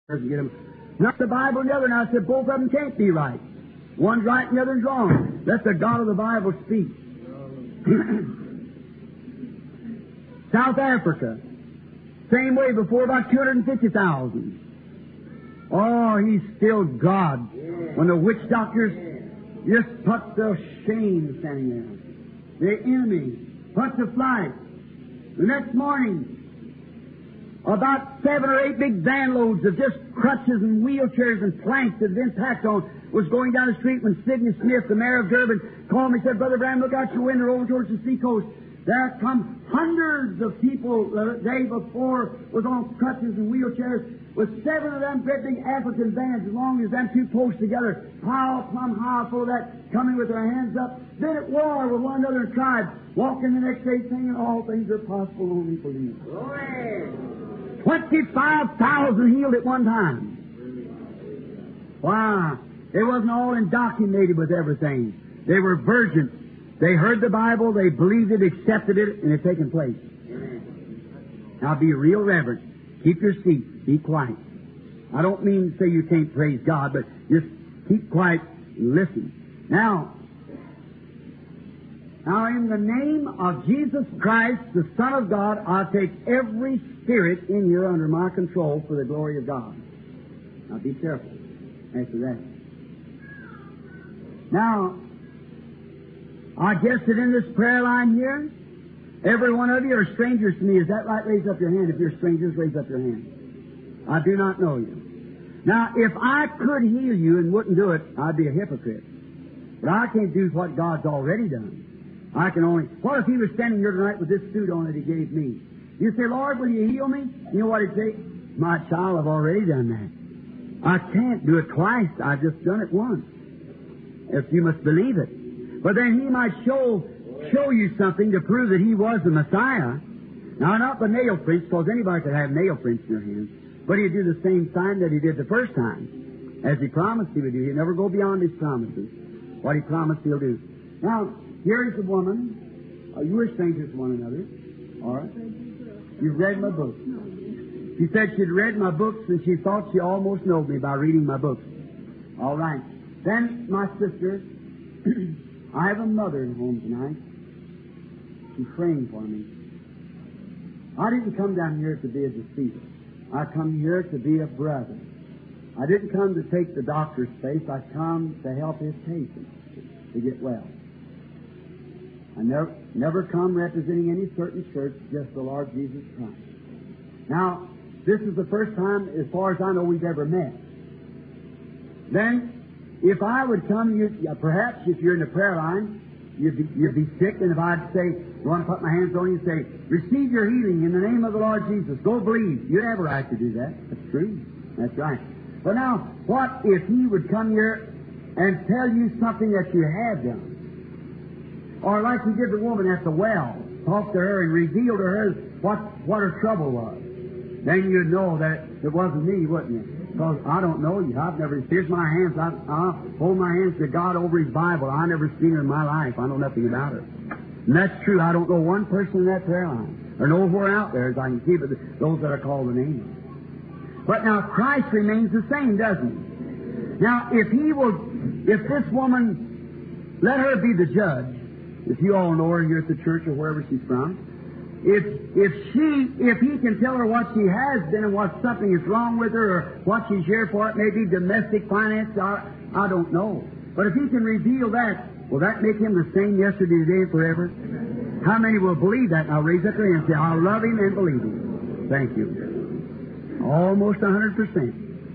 doesn't get them. Not the Bible and the other. And I said, both of them can't be right. One's right and the other's wrong. Let the God of the Bible speak. South Africa, same way before, about 250,000. Oh, he's still God. When the witch doctors just put the shame standing there. The enemy put to flight. The next morning, about 7 or 8 big van loads of just crutches and wheelchairs and planks that had been packed on was going down the street when Sidney Smith, the mayor of Durban, called me and said, Brother Branham, look out your window over towards the seacoast. There come hundreds of people the day before was on crutches and wheelchairs with 7 of them great big African vans as long as them 2 posts together, pile plumb high full of that, coming with their hands up, then at war with one another in tribes, walking the next day singing, all things are possible, only believe. 25,000 healed at one time. Wow. They wasn't all indoctrinated with everything. They were virgins. They heard the Bible, they believed it, accepted it, and it had taken place. Now be real reverent. Keep your seat. Be quiet. I don't mean to say you can't praise God, but just keep quiet and listen. Now, in the name of Jesus Christ, the Son of God, I take every spirit in here under my control for the glory of God. Now be careful after that. Now, I guess that in this prayer line here, every one of you are strangers to me. Is that right? Raise up your hand. If you're strangers, raise up your hand. I do not know you. Now, if I could heal you and wouldn't do it, I'd be a hypocrite. But I can't do what God's already done. I can only... What if He was standing here tonight with this suit on that He gave me? You say, Lord, will you heal me? You know what He'd say? My child, I've already done that. I can't do it twice. I've just done it once. If you must believe it. But then He might show you something to prove that He was the Messiah. Now, not the nail prints, because anybody could have nail prints in their hands. But He'd do the same sign that He did the first time. As He promised He would do. He'd never go beyond His promises. What He promised He'll do. Now, here is a woman. You were strangers to one another. All right? You've read my books. She said she'd read my books and she thought she almost knew me by reading my books. All right. Then, my sister, I have a mother at home tonight. She's praying for me. I didn't come down here to be a deceiver. I come here to be a brother. I didn't come to take the doctor's place. I come to help his patients to get well. I never come representing any certain church, just the Lord Jesus Christ. Now, this is the first time, as far as I know, we've ever met. Then, if I would come, perhaps if you're in the prayer line, you'd be sick, and if I'd say, I want to put my hands on you and say, receive your healing in the name of the Lord Jesus. Go believe. You'd have a right to do that. That's true. That's right. But now, what if He would come here and tell you something that you have done? Or like He did the woman at the well, talked to her and revealed to her what her trouble was. Then you'd know that it wasn't me, wouldn't you? Because I don't know you. I've never... Here's my hands. I'll hold my hands to God over His Bible. I never seen her in my life. I know nothing about her. And that's true. I don't know one person in that prayer line. Or nowhere out there as I can see, but those that are called the name. But now Christ remains the same, doesn't He? Now, if this woman, let her be the judge. If you all know her here at the church or wherever she's from, if He can tell her what she has been and what something is wrong with her or what she's here for, it may be domestic finance, I don't know. But if He can reveal that, will that make Him the same yesterday, today, and forever? How many will believe that? Now raise up your hand and say, I'll love Him and believe Him. Thank you. Almost 100%.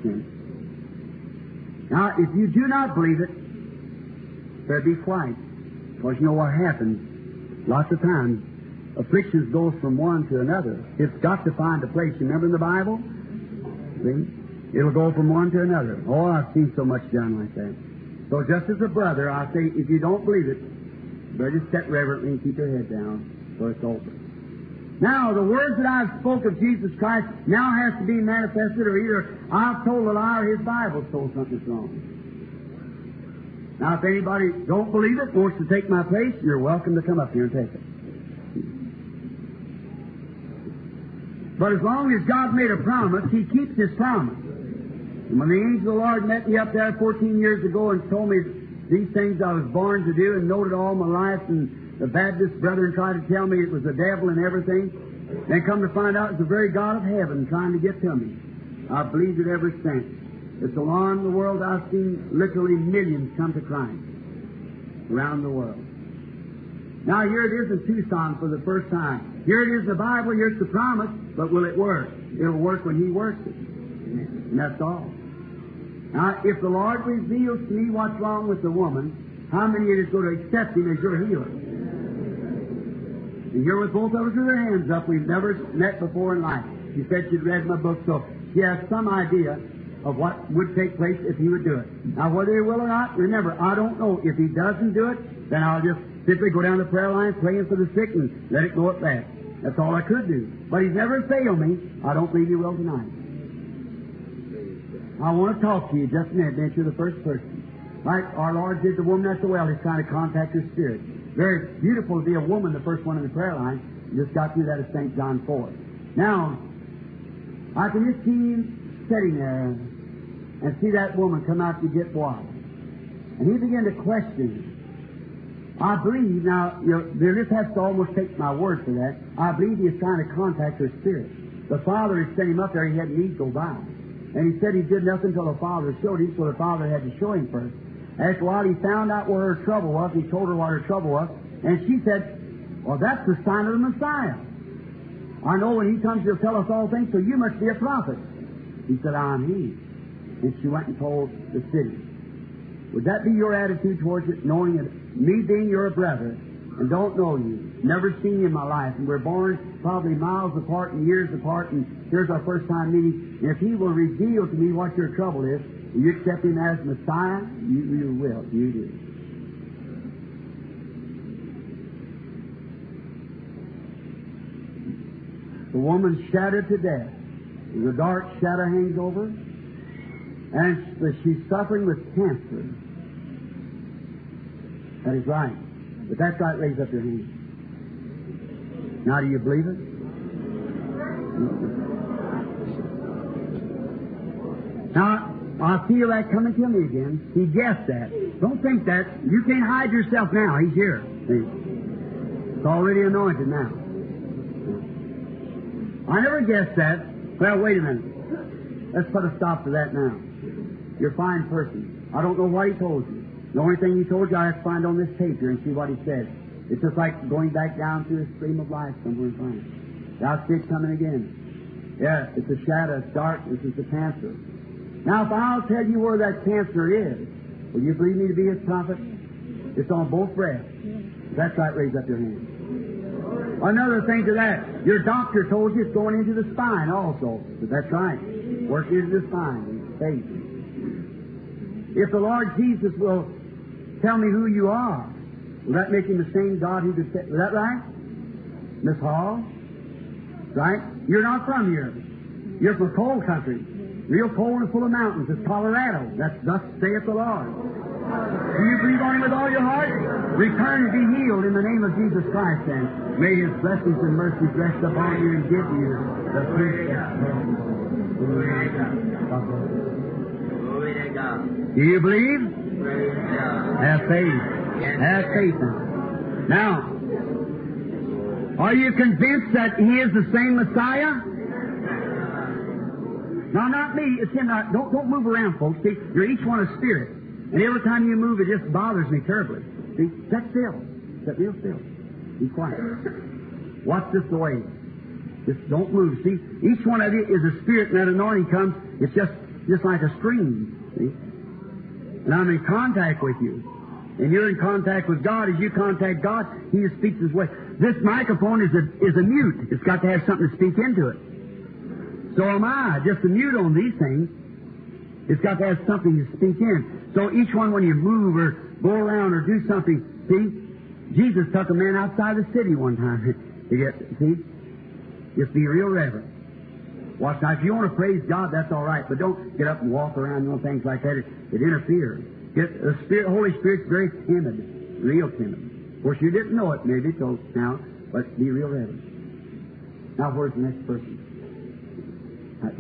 Now, if you do not believe it, better be quiet. Because you know what happens? Lots of times, afflictions go from one to another. It's got to find a place. You remember in the Bible? See? It'll go from one to another. Oh, I've seen so much done like that. So just as a brother, I say, if you don't believe it, better just sit reverently and keep your head down so it's over. Now, the words that I've spoke of Jesus Christ now has to be manifested, or either I've told a lie or His Bible told something's wrong. Now, if anybody don't believe it, wants to take my place, you're welcome to come up here and take it. But as long as God made a promise, He keeps His promise. And when the angel of the Lord met me up there 14 years ago and told me these things I was born to do and noted all my life, and the Baptist brethren tried to tell me it was the devil and everything, then come to find out it's the very God of heaven trying to get to me. I've believed it ever since. It's around the world I've seen literally millions come to Christ around the world. Now here it is in Tucson for the first time. Here it is in the Bible, here's the promise, but will it work? It'll work when He works it. And that's all. Now, if the Lord reveals to me what's wrong with the woman, how many of you is going to accept Him as your healer? And here with both of us with their hands up, we've never met before in life. She said she'd read my book, so she has some idea of what would take place if He would do it. Now, whether He will or not, remember, I don't know. If He doesn't do it, then I'll just simply go down the prayer line praying for the sick and let it go at that. That's all I could do. But He's never failed me. I don't believe He will tonight. I want to talk to you just a minute, then you're the first person. Like our Lord did the woman at the well, He's trying to contact her spirit. Very beautiful to be a woman, the first one in the prayer line. You just got through that at St. John 4. Now, I can just see Him sitting there and see that woman come out to get water. And He began to question her. I believe, now, there just has to almost take my word for that. I believe He is trying to contact her spirit. The Father had sent Him up there, He had need go by. And He said He did nothing until the Father showed Him, so the Father had to show Him first. After a while, He found out where her trouble was. He told her what her trouble was. And she said, well, that's the sign of the Messiah. I know when He comes, He'll tell us all things, so you must be a prophet. He said, I'm He. And she went and told the city. Would that be your attitude towards it, knowing that me being your brother and don't know you, never seen you in my life, and we're born probably miles apart and years apart, and here's our first time meeting, and if He will reveal to me what your trouble is, will you accept Him as Messiah? You will. You do. The woman's shadowed to death. The dark shadow hangs over her, and she's suffering with cancer. That is right. But that's right, raise up your hand. Now, do you believe it? Now, I feel that coming to me again. He guessed that. Don't think that. You can't hide yourself now. He's here. See? It's already anointed now. I never guessed that. Well, wait a minute. Let's put a stop to that now. You're a fine person. I don't know what He told you. The only thing He told you I have to find on this tape here and see what He said. It's just like going back down through a stream of life somewhere and find it. Now see it coming again. Yeah, it's a shadow, it's dark, this is the cancer. Now if I'll tell you where that cancer is, will you believe me to be His prophet? It's on both breasts. That's right, raise up your hand. Another thing to that, your doctor told you it's going into the spine also. But that's right. Work into the spine, faith. If the Lord Jesus will tell me who you are, will that make Him the same God who could say, is that right? Miss Hall? Right? You're not from here. You're from cold country. Real cold and full of mountains. It's Colorado. That's thus saith the Lord. Do you believe on Him with all your heart? Return and be healed in the name of Jesus Christ, then. May His blessings and mercies rest upon you and give you the fruit of God. Do you believe? Have faith. Have faith now. Are you convinced that He is the same Messiah? No, not me. It's Him. Don't move around, folks. See, you're each one a spirit. And every time you move, it just bothers me terribly. See, sit still. Sit real still. Be quiet. Watch this away. Just don't move. See, each one of you is a spirit, and that anointing comes, it's just like a stream. See? And I'm in contact with you. And you're in contact with God. As you contact God, He speaks His way. This microphone is a mute. It's got to have something to speak into it. So am I, just a mute on these things. It's got to have something to speak in. So each one, when you move or go around or do something, see, Jesus took a man outside the city one time to get, see, just be real reverent. Watch now. If you want to praise God, that's all right, but don't get up and walk around and things like that. It interferes. The Holy Spirit's very timid, real timid. Of course, you didn't know it maybe till now, but be real reverent. Now, where's the next person?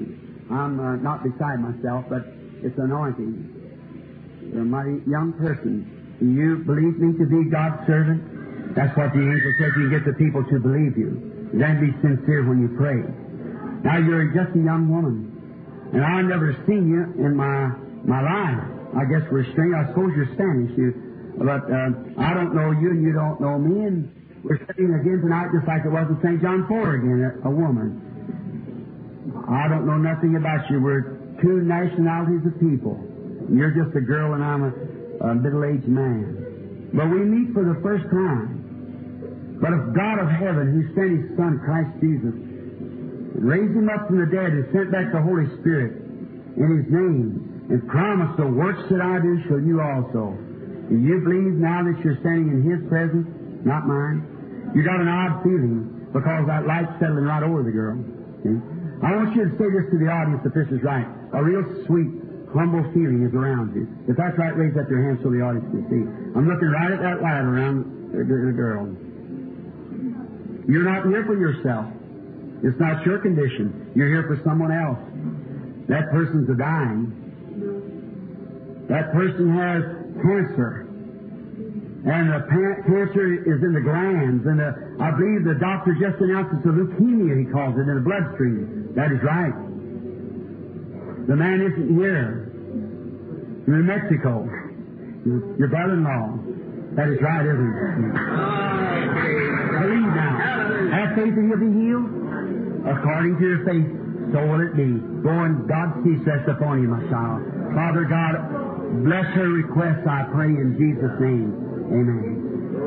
I'm not beside myself, but it's anointing. You're a mighty young person. Do you believe me to be God's servant? That's what the angel says. You get the people to believe you. Then be sincere when you pray. Now you're just a young woman, and I've never seen you in my life. I guess we're strange. I suppose you're Spanish, but I don't know you, and you don't know me, and we're studying again tonight, just like it was in St. John 4 again. A woman. I don't know nothing about you. We're two nationalities of people. You're just a girl, and I'm a middle-aged man. But we meet for the first time. But if God of heaven, who sent His Son, Christ Jesus, raised Him up from the dead and sent back the Holy Spirit in His name and promised the works that I do shall you also. Do you believe now that you're standing in His presence, not mine? You got an odd feeling because that light's settling right over the girl. See? I want you to say this to the audience if this is right. A real sweet, humble feeling is around you. If that's right, raise up your hand so the audience can see. I'm looking right at that light around the girl. You're not here for yourself. It's not your condition. You're here for someone else. That person's a dying. That person has cancer. And the cancer is in the glands. And I believe the doctor just announced it's a leukemia, he calls it, in the bloodstream. That is right. The man isn't here. You're in Mexico. Your brother-in-law. That is right, isn't it? Believe now. Have faith and you'll be healed. According to your faith, so will it be. Go and God's peace rest upon you, my child. Father God, bless her requests, I pray, in Jesus' name. Amen.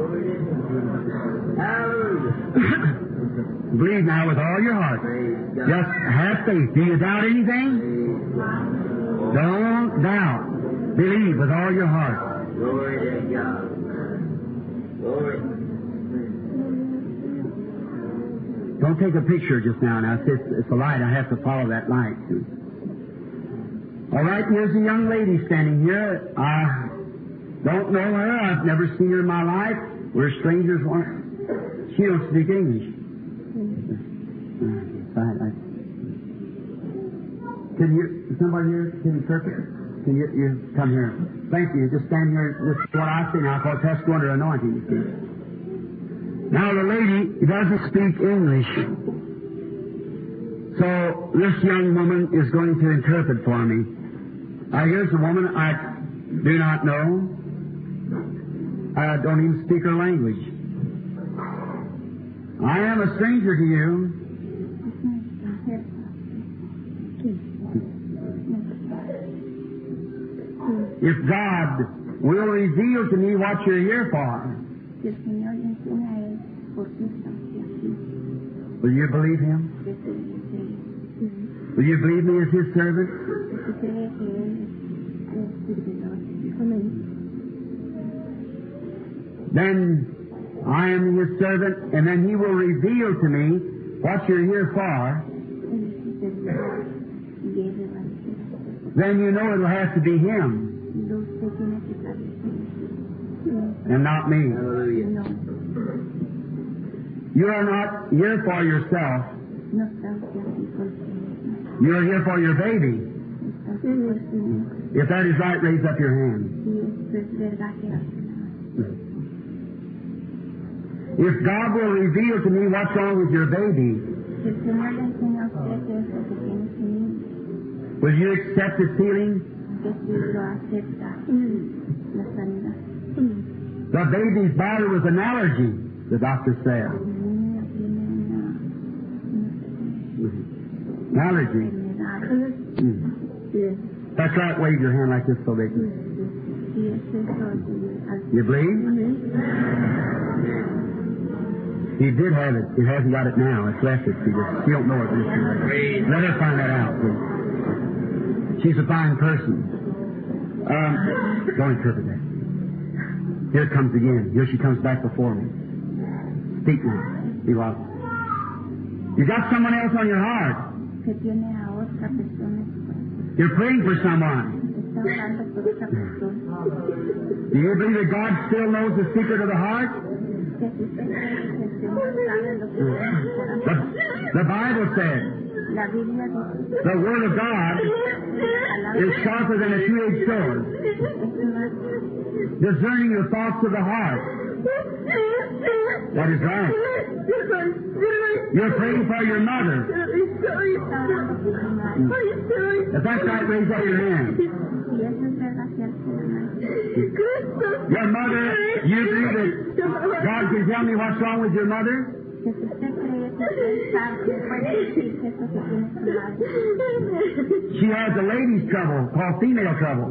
Believe now with all your heart. Just have faith. Do you doubt anything? Don't doubt. Believe with all your heart. Glory to God. Glory. Don't take a picture just now. Now, it's a light. I have to follow that light. All right, here's a young lady standing here. I don't know her. I've never seen her in my life. We're strangers. She don't speak English. Can you, somebody here, can you interpret? Can you come here? Thank you. Just stand here. This is what I see now, because that's under anointing, you see. Now, the lady doesn't speak English. So, this young woman is going to interpret for me. Here's a woman I do not know. I don't even speak her language. I am a stranger to you. If God will reveal to me what you're here for, will you believe Him? Will you believe me as His servant? Then I am His servant, and then He will reveal to me what you're here for. Then you know it'll have to be Him and not me. You are not here for yourself. You are here for your baby. If that is right, raise up your hand. If God will reveal to me what's wrong with your baby, will you accept His healing? The baby's body was an allergy, the doctor said. Allergy. That's right, wave your hand like this so they can. You believe? He did have it. He hasn't got it now. It's left it. She don't know it. Let her find that out, please. She's a fine person. Don't interpret that. Here it comes again. Here she comes back before me. Speak now. Be loud. You got someone else on your heart. You're praying for someone. Do you believe that God still knows the secret of the heart? The Bible says, The Word of God is sharper than a two-edged sword, discerning the thoughts of the heart. That is right. You're praying for your mother. If that's right, raise up your hand. Your mother, you agree that God can tell me what's wrong with your mother? She has a lady's trouble called female trouble.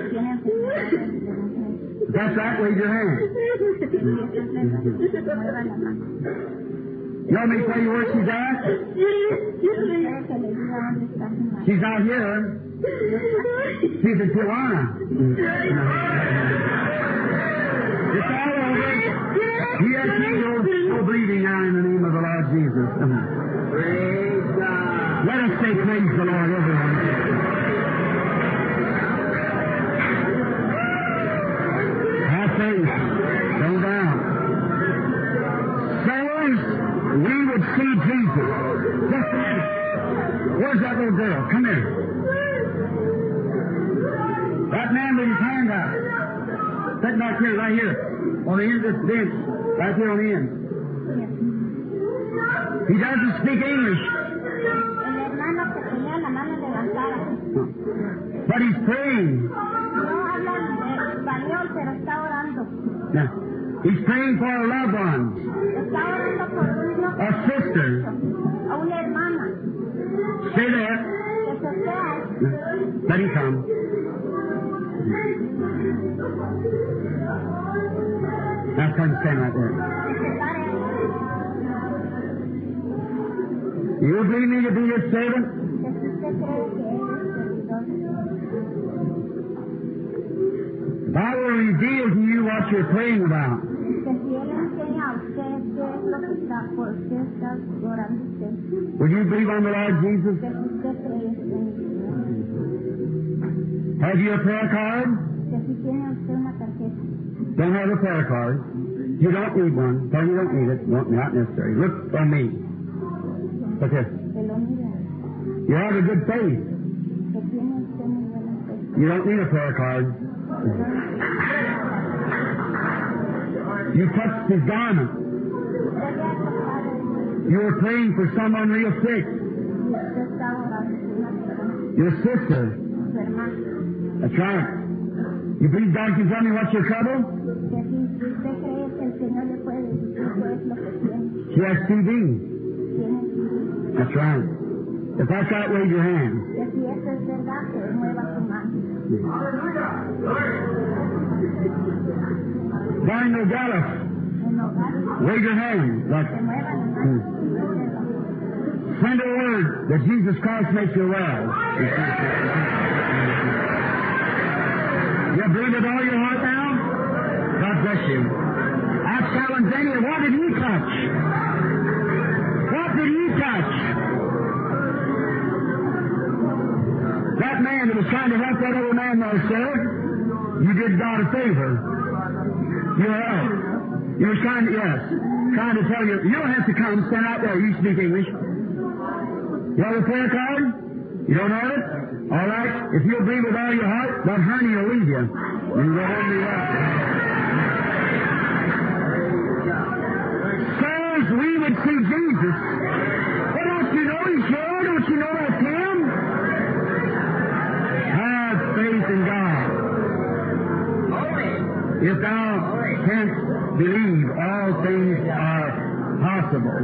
That's right, raise your hand. You want me to tell you where she's at? She's out here. She's in Tijuana. It's all over. Yes, no bleeding now in the name of the Lord Jesus. Praise God. Let us say praise the Lord, everyone. Have faith. Don't doubt. Sirs, we would see Jesus. Just a minute. Where's that little girl? Come here. That man with his hand out. Sitting back here, right here. On the end of this bench. Right here on the end. He doesn't speak English. But he's praying. Now, he's praying for a loved one. A sister. Stay there. Let him come. Now come stand right there. You believe me to be your servant? God will reveal to you what you're praying about. Would you believe on the Lord Jesus? Have you a prayer card? Don't have a prayer card. You don't need one. Tell you don't need it. Not necessary. Look on me. Look here. You have a good faith. You don't need a prayer card. You touched his garment. You were praying for someone real sick. Your sister. That's right. You believe God can tell me what's your trouble? She has TB. That's right. If that's right, wave your hand. Down in Nogales, wave your hand. Send a word that Jesus Christ makes you well. You believe with all your heart now? God bless you. Ask Alexander, what did he touch? What did he touch? That man that was trying to help that old man there, sir, you did God a favor. You helped. You were trying to, trying to tell you, you don't have to come, stand out there, you speak English. You have a prayer card? You don't have it? All right. If you'll believe with all your heart, that hernia will leave you. And you'll go home to your house. Sirs, we would see Jesus. Well, don't you know he's here? Don't you know that's him? Have faith in God. If thou canst believe, all things are possible.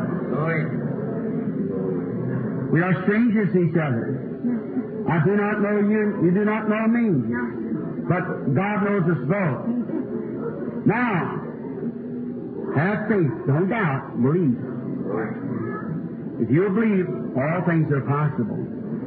We are strangers to each other. I do not know you, you do not know me. But God knows us both. Now, have faith, don't doubt, believe. If you believe, all things are possible.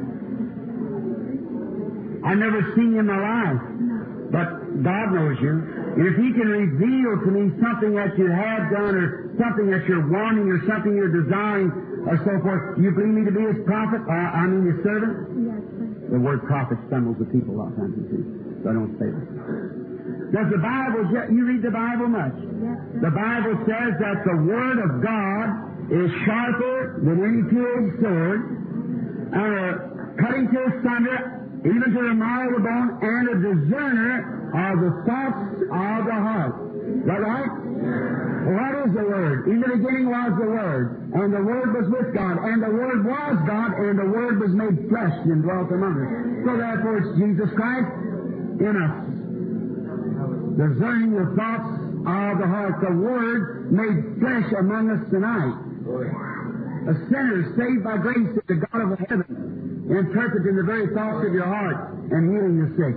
I've never seen you in my life, but God knows you. And if He can reveal to me something that you have done or something that you're wanting or something you're desiring or so forth, you believe me to be His prophet? His servant? Yes, sir. The word prophet stumbles the people a lot of times, you see. So I don't say it. Does the Bible, you read the Bible much? Yes, sir. The Bible says that the Word of God is sharper than any two-edged sword, cutting to asunder, even to the marrow of the bone, and a discerner of the thoughts of the heart. Is that right? Well, what is the Word? In the beginning was the Word, and the Word was with God, and the Word was God, and the Word was made flesh and dwelt among us. So therefore it's Jesus Christ in us, discerning the thoughts of the heart. The Word made flesh among us tonight. A sinner saved by grace to the God of heaven, interpreting the very thoughts of your heart and healing the sick.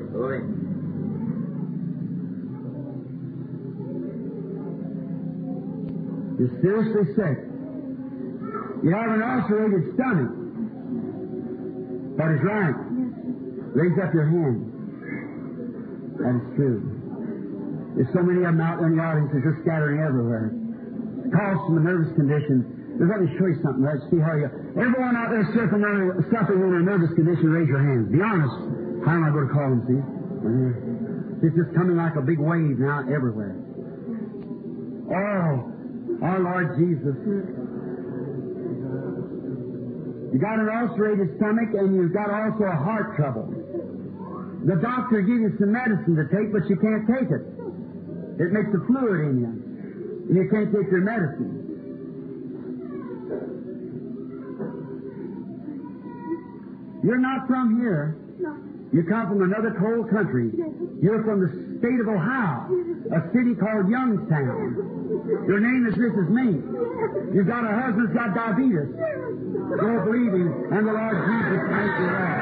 You're seriously sick. You have an ulcerated stomach. That is right. Raise up your hand. That is true. There's so many of them out in the audience, they're just scattering everywhere. It's caused from a nervous condition. Let me show you something. Let's see how you... Everyone out there suffering in a nervous condition, raise your hands. Be honest. How am I going to call them, see? It's just coming like a big wave now everywhere. Oh, our Lord Jesus. You got an ulcerated stomach and you've got also a heart trouble. The doctor gives you some medicine to take, but you can't take it. It makes a fluid in you. And you can't take your medicine. You're not from here. No. You come from another cold country. You're from the state of Ohio, a city called Youngstown. Your name is Mrs. Mink. You've got a husband who's got diabetes. Go believing, and the Lord Jesus thank you, Lord.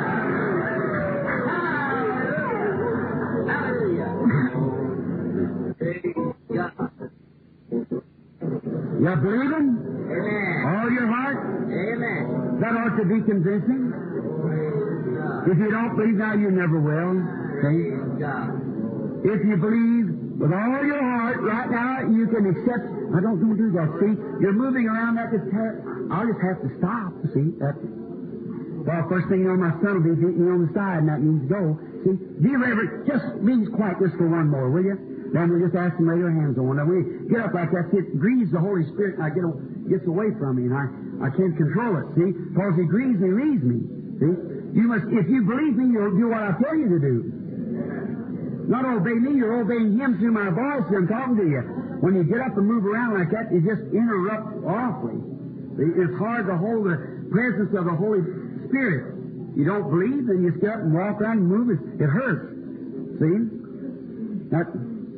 You believing? Amen. All your heart? Amen. That ought to be convincing. If you don't believe now, you never will. See? If you believe with all your heart right now, you can accept. I don't do that. See, you're moving around. I'll just have to stop. See, well, first thing you know, my son will be beating you on the side, and that means go. See, dear Reverend, just be quiet just for one more, will you? Then we'll just ask them to lay their hands on one. And we get up like that. See, it grieves the Holy Spirit, and gets away from me, and I can't control it. See, because He grieves me, leaves me. See, you must. If you believe me, you'll do what I tell you to do. Not obey me, you're obeying Him through my voice here. I'm talking to you. When you get up and move around like that, you just interrupt awfully. It's hard to hold the presence of the Holy Spirit. You don't believe, then you get up and walk around and move. It hurts. See? That.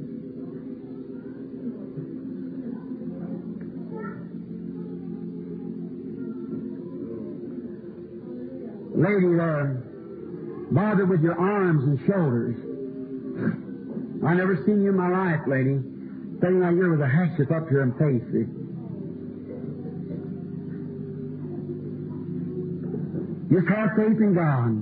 Lady there, bothered with your arms and shoulders. I never seen you in my life, lady. Standing out here with a handkerchief up to your face. Just have faith in God.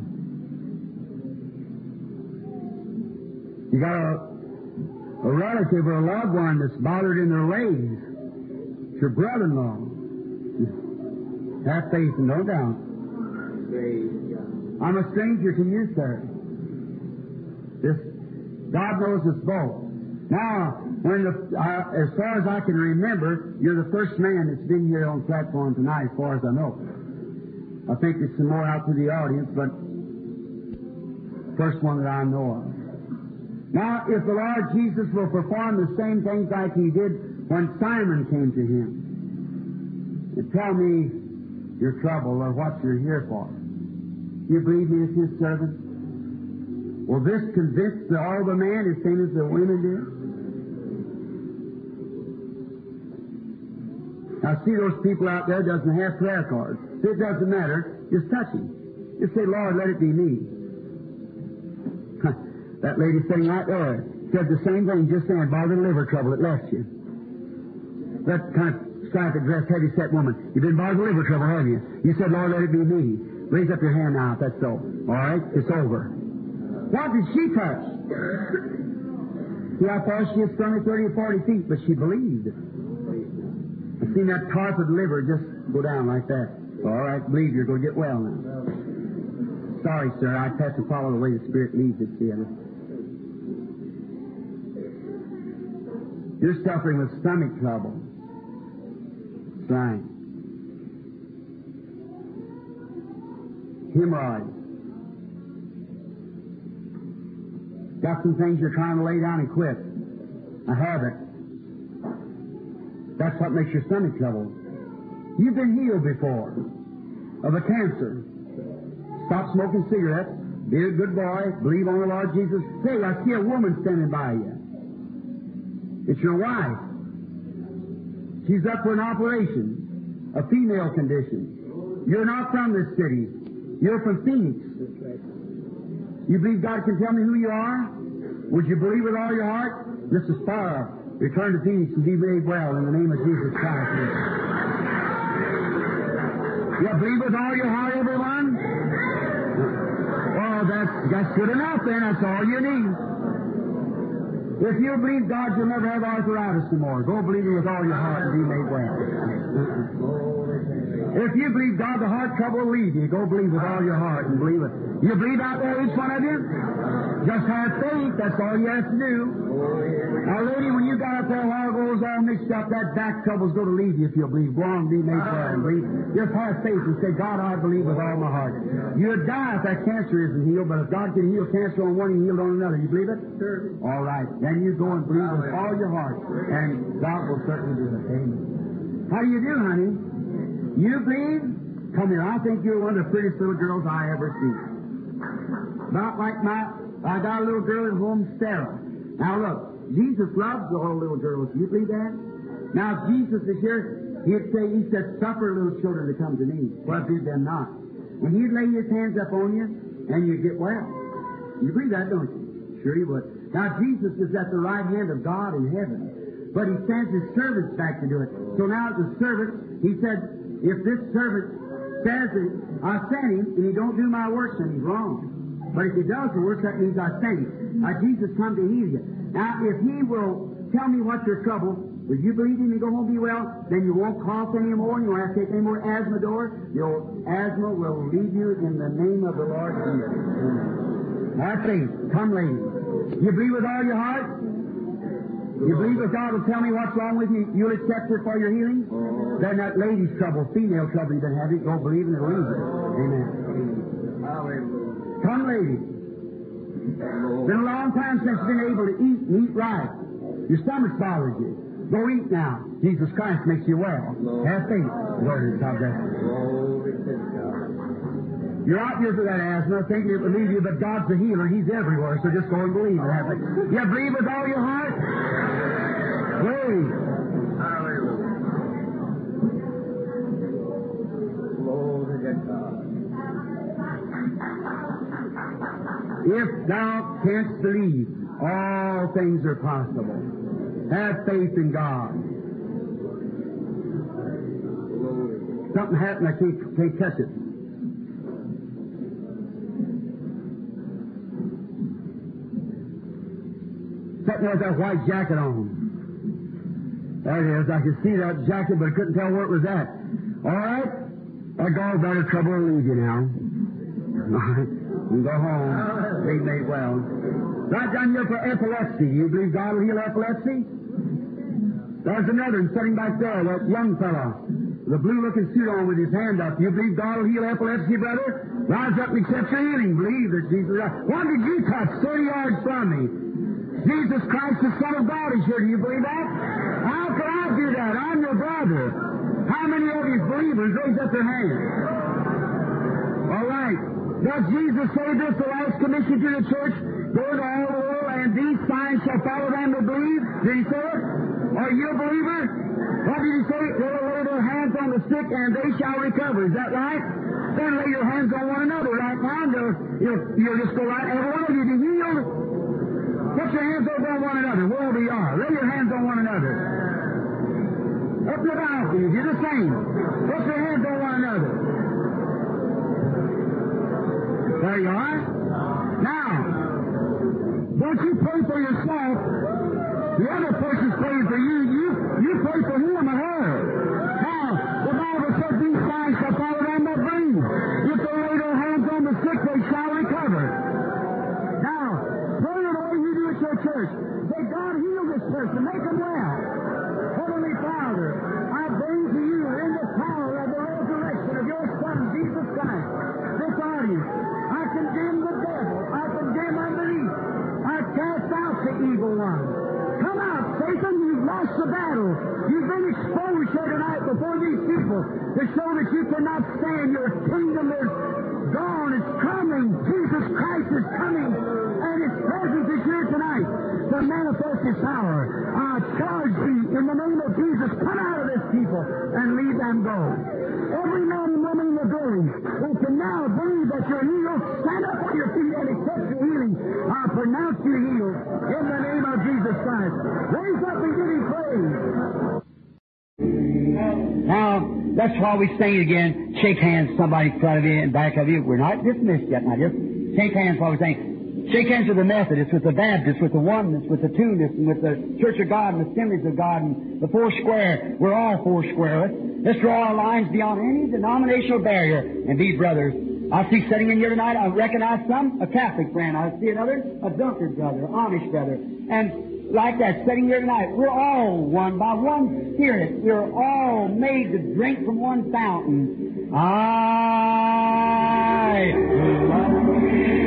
You got a relative or a loved one that's bothered in their legs. It's your brother-in-law. Have faith and no doubt. I'm a stranger to you, sir. God knows us both. Now, as far as I can remember, you're the first man that's been here on the platform tonight, as far as I know. I think there's some more out to the audience, but first one that I know of. Now, if the Lord Jesus will perform the same things like He did when Simon came to Him, and tell me your trouble or what you're here for. You believe me as His servant? Will this convince all the man as same as the women did? Now, see those people out there doesn't have prayer cards. It doesn't matter. Just touch Him. Just say, Lord, let it be me. That lady sitting right there said the same thing just then. Bothered liver trouble. It left you. That kind of striped-dressed, heavy-set woman. You've been bothered liver trouble, haven't you? You said, Lord, let it be me. Raise up your hand now if that's so. All right? It's over. What did she touch? See, I thought she had sprung at 30 or 40 feet, but she believed. I've seen that carpet liver just go down like that. All right, believe you're going to get well now. Sorry, sir, I have to follow the way the Spirit leads us here. You're suffering with stomach trouble. That's right. hemorrhoids. Got some things you're trying to lay down and quit. A habit. That's what makes your stomach trouble. You've been healed before of a cancer. Stop smoking cigarettes. Be a good boy. Believe on the Lord Jesus. Say, I see a woman standing by you. It's your wife. She's up for an operation, a female condition. You're not from this city. You're from Phoenix. You believe God can tell me who you are? Would you believe with all your heart? Mrs. Sparrow, return to Phoenix and be made well in the name of Jesus Christ. You believe with all your heart, everyone? Well, that's good enough then. That's all you need. If you believe God, you'll never have arthritis anymore. Go believe it with all your heart and be made well. If you believe God, the heart trouble will leave you. Go believe with all your heart and believe it. You believe out there, each one of you? Just have faith. That's all you have to do. Now, lady, when you got up there a while ago, it was all mixed up. That back trouble's going to leave you if you'll believe. Go on and be made well and believe. Just have faith and say, God, I believe with all my heart. You'd die if that cancer isn't healed, but if God can heal cancer on one, He can heal on another. You believe it? Sure. All right. Then you go and believe with all your heart, and God will certainly do it. Amen. How do you do, honey? You believe? Come here. I think you're one of the prettiest little girls I ever seen. About like I got a little girl at home, Sarah. Now look, Jesus loves all little girls. Do you believe that? Now if Jesus is here, He said, suffer little children to come to me. Well, do them not. And He'd lay His hands up on you, and you'd get well. You believe that, don't you? Sure He would. Now Jesus is at the right hand of God in heaven, but He sends His servants back to do it. So now the servant, He said, if this servant says that I sent him and he don't do my works, then he's wrong. But if he does the works, that means I sent him. Now Jesus come to heal you. Now if He will tell me what's your trouble, will you believe Him and go home and be well? Then you won't cough anymore, and you won't have to take any more asthma door. Your asthma will leave you in the name of the Lord Jesus. Have faith. Come, lady. You believe with all your heart? You believe that God will tell me what's wrong with you? You'll accept it for your healing? Then that lady's trouble, female trouble you've been having, go believe in it or leave it. Amen. Come, lady. It's been a long time since you've been able to eat and eat right. Your stomach's bothered you. Go eat now. Jesus Christ makes you well. Have faith. Lord, God bless you. You're out here for that asthma, thinking it will leave you, but God's the healer. He's everywhere, so just go and believe it. Have faith. You believe with all your heart? Believe. Glory to God. If thou canst believe, all things are possible. Have faith in God. Something happened, I can't touch it. Something with that white jacket on. There it is. I could see that jacket, but I couldn't tell where it was at. All right? That gallbladder trouble will leave you now. All right. You go home. Be made well. Right down here for epilepsy. You believe God will heal epilepsy? There's another one sitting back there, that young fellow. The blue-looking suit on with his hand up. You believe God will heal epilepsy, brother? Rise up and accept your healing. Believe that Jesus is. What did you touch 30 yards from me? Jesus Christ, the Son of God, is here. Do you believe that? How can I do that? I'm your brother. How many of you believers raise up their hands? All right. Does Jesus say this, the last commission to the church? Go into all the world, and these signs shall follow them that believe? Did He say it? Are you a believer? What did He say? They will lay their hands on the sick, and they shall recover. Is that right? Then lay your hands on one another right now, and you'll just go right. Every one of you be healed. Put your hands over on one another, wherever you are. Lay your hands on one another. Up your balconies, you're the same. Put your hands on one another. There you are. Now, don't you pray for yourself. The other person's praying for you. You pray for him or her. Now, the Bible says these signs shall follow them that believe. If they lay their hands on the sick, they shall recover. Now, pray the way you do at your church. Say, God, heal this person. Make them well. Heavenly Father, I bring to you in the power of the resurrection of your Son, Jesus Christ, this audience. evil one. Come out, Satan. You've lost the battle. You've been exposed here tonight before these people to show that you cannot stand. Your kingdom is gone. It's coming. Jesus Christ is coming. And His presence is here tonight to manifest His power. I charge thee in the name of Jesus, come out of this people and leave them go. Every man and woman in the building who can now believe that you're healed, stand up on your feet and accept your healing. I pronounce you healed in the name of Jesus Christ. Raise up and give Him praise. Now, that's why we sing again. Shake hands, somebody in front of you and back of you. We're not dismissed yet. Now, just shake hands while we sing. Shake hands with the Methodists, with the Baptists, with the Oneness, with the Two-ness, and with the Church of God and the Assemblies of God and the Four Square. We're all Four Square. Let's draw our lines beyond any denominational barrier and be brothers. I see sitting in here tonight, I recognize some, a Catholic friend. I see another, a Dunkard brother, Amish brother. And like that, sitting here tonight, we're all one by one Spirit. We're all made to drink from one fountain. I love you.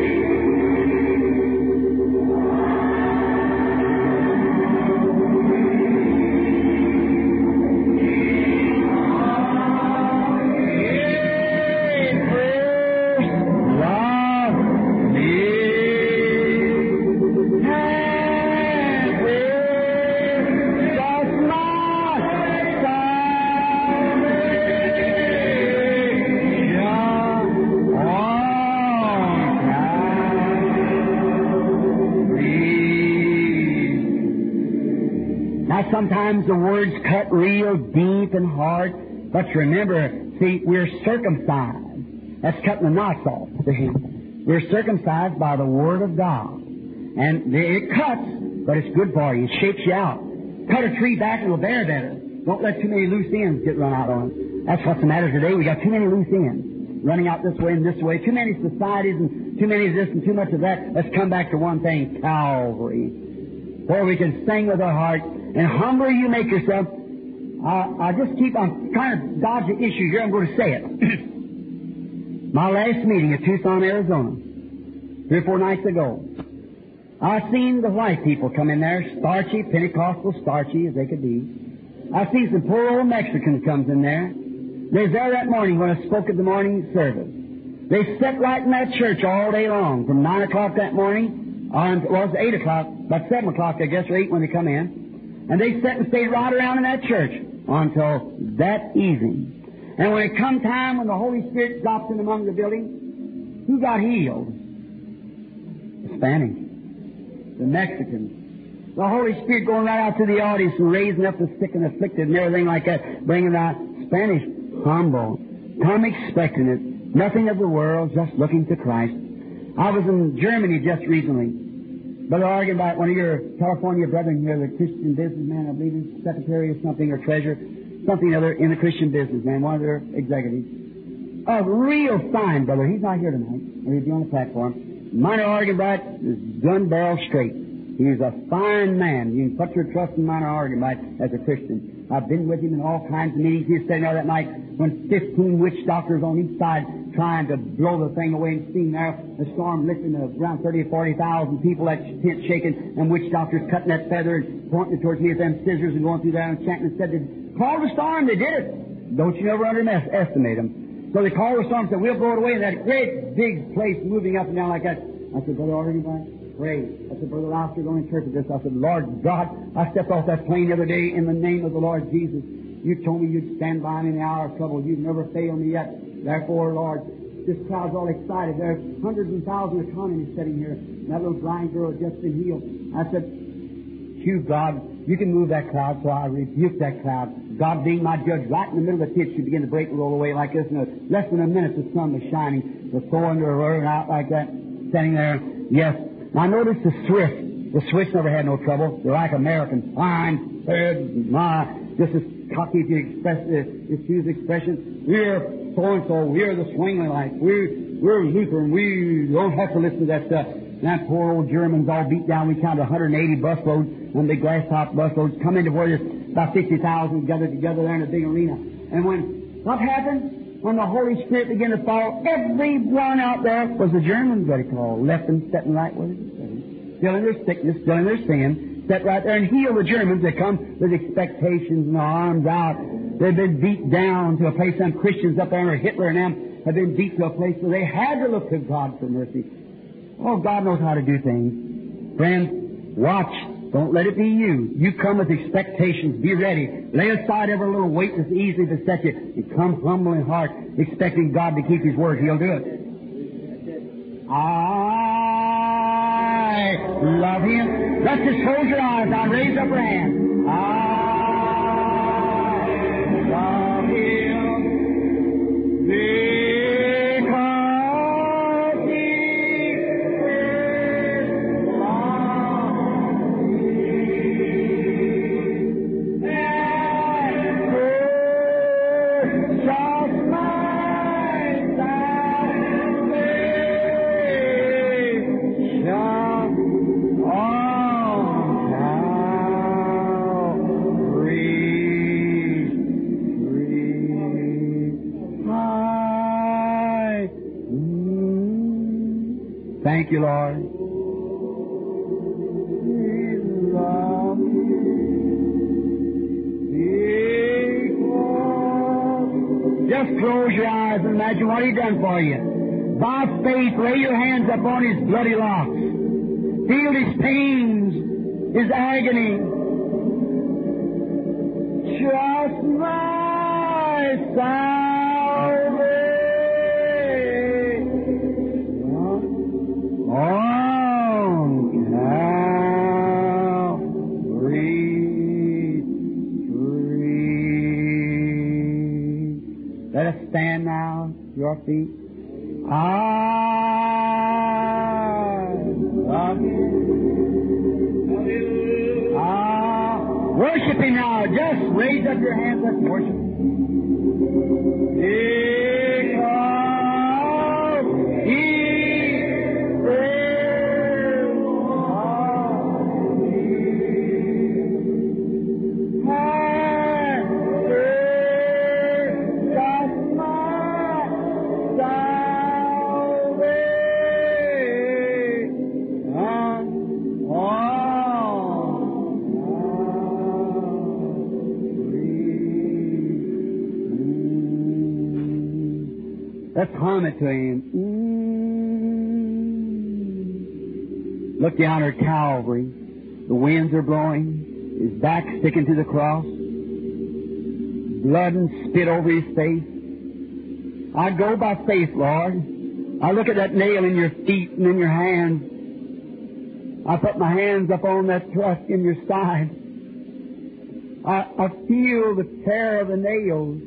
Sometimes the words cut real deep and hard, but remember, see, we're circumcised. That's cutting the knots off. We're circumcised by the Word of God. And it cuts, but it's good for you. It shapes you out. Cut a tree back and it'll bear better. Don't let too many loose ends get run out on it. That's what's the matter today. We got too many loose ends running out this way and this way. Too many societies and too many of this and too much of that. Let's come back to one thing, Calvary, where we can sing with our heart. And humbler you make yourself. I just keep on trying to dodge the issue here. I'm going to say it. My last meeting at Tucson, Arizona, 3 or 4 nights ago, I seen the white people come in there, starchy, Pentecostal, starchy as they could be. I seen some poor old Mexicans comes in there. They was there that morning when I spoke at the morning service. They sat right in that church all day long, from 9 o'clock that morning on, well, it was 8 o'clock, about 7 o'clock, I guess, or 8 when they come in. And they sat and stayed right around in that church until that evening. And when it come time when the Holy Spirit dropped in among the building, who got healed? The Spanish, the Mexicans. The Holy Spirit going right out to the audience and raising up the sick and afflicted and everything like that, bringing out Spanish, humble, come expecting it, nothing of the world, just looking to Christ. I was in Germany just recently. Brother Argenbach, one of your California brethren here, the Christian businessman, I believe he's secretary or something, or treasurer, something or other in the Christian businessman, one of their executives. A real fine brother. He's not here tonight, or he'll be on the platform. Minor Argenbach is gun barrel straight. He's a fine man. You can put your trust in Minor Argenbach as a Christian. I've been with him in all kinds of meetings. He was sitting there that night when 15 witch doctors on each side trying to blow the thing away and seeing there the storm lifting around 30 or 40,000 people, that tent shaking, and witch doctors cutting that feather and pointing it towards me with them scissors and going through there and chanting and said, call the storm. They did it. Don't you ever underestimate them. So they called the storm and said, we'll blow it away, and that great big place moving up and down like that. I said, Brother Argenbach, pray. I said, Brother Lauster, don't interpret this. I said, Lord God, I stepped off that plane the other day in the name of the Lord Jesus. You told me you'd stand by me in the hour of trouble. You've never failed me yet. Therefore, Lord, this crowd's all excited. There's hundreds and thousands of communists sitting here. And that little blind girl has just been healed. I said, you, God, you can move that crowd, so I rebuke that crowd. God being my judge, right in the middle of the pit, she began to break and roll away like this. In less than a minute, the sun was shining. The Thor under her and out like that, standing there. Yes. Now, notice the Swiss. The Swiss never had no trouble. They're like Americans. Fine, good, my, just as cocky if you excuse the expression. We're so-and-so. We're the swinging like. We're Lutheran. We don't have to listen to that stuff. And that poor old Germans all beat down. We counted 180 busloads, and big glass-top busloads, come into where there's about 50,000 gathered together there in a big arena. And what happened? When the Holy Spirit began to fall, everyone out there was the Germans that he called, left and setting right where he was sitting. still in their sickness, still in their sin, sit right there and heal the Germans that come with expectations and their arms out. They've been beat down to a place, some Christians up there, or Hitler and them, have been beat to a place where they had to look to God for mercy. Oh, God knows how to do things. Friends, watch. Don't let it be you. You come with expectations. Be ready. Lay aside every little weight that's easily beset you, and come humble in heart, expecting God to keep His word. He'll do it. I love Him. Let's just close your eyes now. Raise up your hand. I love Him because He is love. And just my salvation on Calvary. Thank you, Lord. Just close your eyes and imagine what He done for you. By faith, lay your hands upon His bloody locks. Feel His pains, His agony. Just my salvation on Calvary Street. Let us stand now, your feet. I love You. Worship Him now. Just raise up your hands. Let's worship Him. Because He is Let's hum it to Him. Look down at Calvary. The winds are blowing. His back sticking to the cross. Blood and spit over His face. I go by faith, Lord. I look at that nail in your feet and in your hands. I put my hands up on that thrust in your side. I feel the tear of the nails.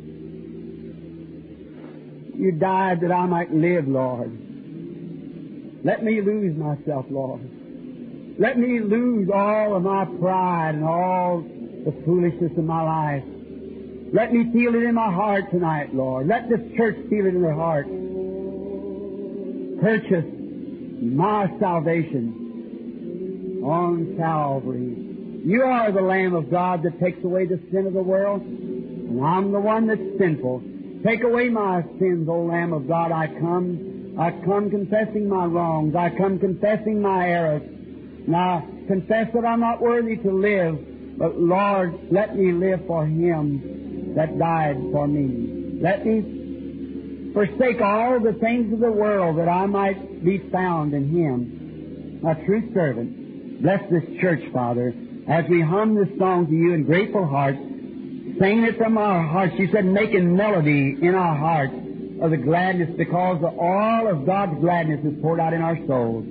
You died that I might live, Lord. Let me lose myself, Lord. Let me lose all of my pride and all the foolishness of my life. Let me feel it in my heart tonight, Lord. Let this church feel it in their heart. Purchase my salvation on Calvary. You are the Lamb of God that takes away the sin of the world, and I'm the one that's sinful. Take away my sins, O Lamb of God. I come confessing my wrongs. I come confessing my errors. And I confess that I'm not worthy to live, but Lord, let me live for Him that died for me. Let me forsake all the things of the world that I might be found in Him, a true servant. Bless this church, Father, as we hum this song to You in grateful hearts, singing it from our hearts. You said, making melody in our hearts of the gladness, because the oil of God's gladness is poured out in our souls.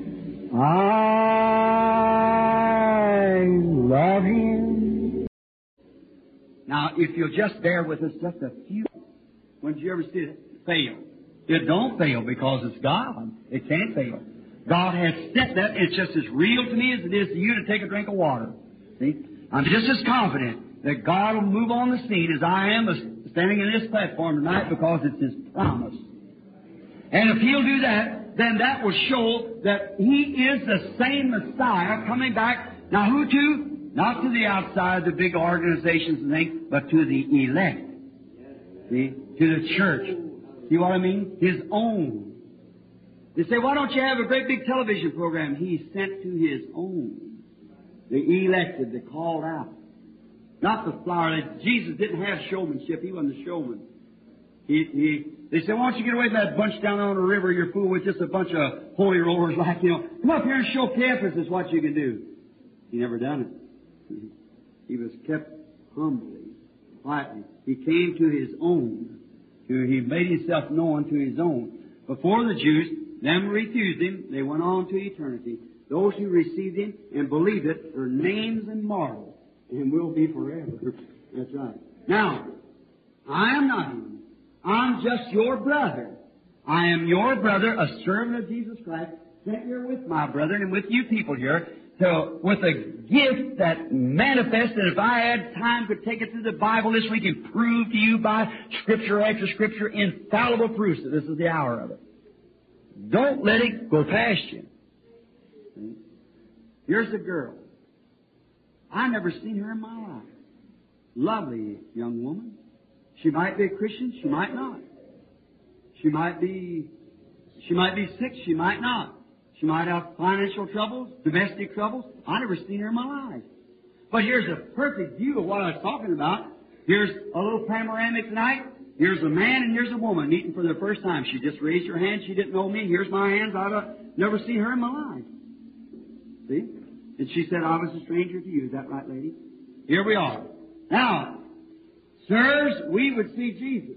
I love Him. Now, if you'll just bear with us just a few. When did you ever see it fail? It don't fail because it's God. It can't fail. God has set that. It's just as real to me as it is to you to take a drink of water. See? I'm just as confident that God will move on the scene as I am standing in this platform tonight, because it's His promise. And if He'll do that, then that will show that He is the same Messiah coming back. Now, who to? Not to the outside, the big organizations and things, but to the elect. See? To the church. See what I mean? His own. They say, why don't you have a great big television program? He sent to His own. The elected, the called out. Not the flower. Jesus didn't have showmanship. He wasn't a showman. They say, why don't you get away from that bunch down on the river you're fooling with, just a bunch of holy rollers like, come up here and show Caiaphas is what you can do. He never done it. He was kept humbly, quietly. He came to His own. He made Himself known to His own. Before the Jews, them who refused Him, they went on to eternity. Those who received Him and believed it are names immortal and will be forever. That's right. Now, I am not Him. I'm just your brother. I am your brother, a servant of Jesus Christ, sent here with my brethren and with you people here, with a gift that manifests, and if I had time, could take it through the Bible this week and prove to you by Scripture after Scripture, infallible proofs that this is the hour of it. Don't let it go past you. Here's a girl. I never seen her in my life. Lovely young woman. She might be a Christian, she might not. She might be sick, she might not. She might have financial troubles, domestic troubles. I never seen her in my life. But here's a perfect view of what I was talking about. Here's a little panoramic tonight. Here's a man and here's a woman meeting for the first time. She just raised her hand. She didn't know me. Here's my hands. I've never seen her in my life. See? And she said, I was a stranger to you. Is that right, lady? Here we are. Now, sirs, we would see Jesus.